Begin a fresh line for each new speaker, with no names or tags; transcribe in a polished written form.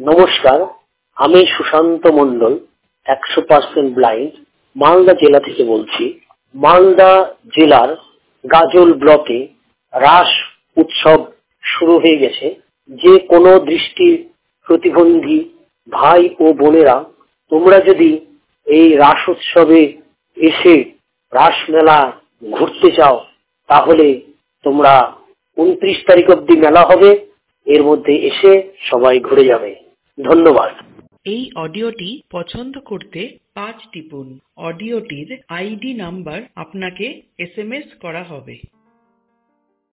নমস্কার, আমি সুশান্ত মন্ডল, 100% ব্লাইন্ড, মালদা জেলা থেকে বলছি। মালদা জেলার গাজল ব্লকে রাস উৎসব শুরু হয়ে গেছে। যে কোনো দৃষ্টি প্রতিবন্ধী ভাই ও বোনেরা, তোমরা যদি এই রাস উৎসবে এসে রাস মেলা ঘুরতে চাও, তাহলে তোমরা 29 তারিখ অব্দি মেলা হবে, এর মধ্যে এসে সবাই ঘুরে যাবে। ধন্যবাদ।
এই অডিওটি পছন্দ করতে 5 টিপুন। অডিওটির আইডি নাম্বার আপনাকে SMS করা হবে।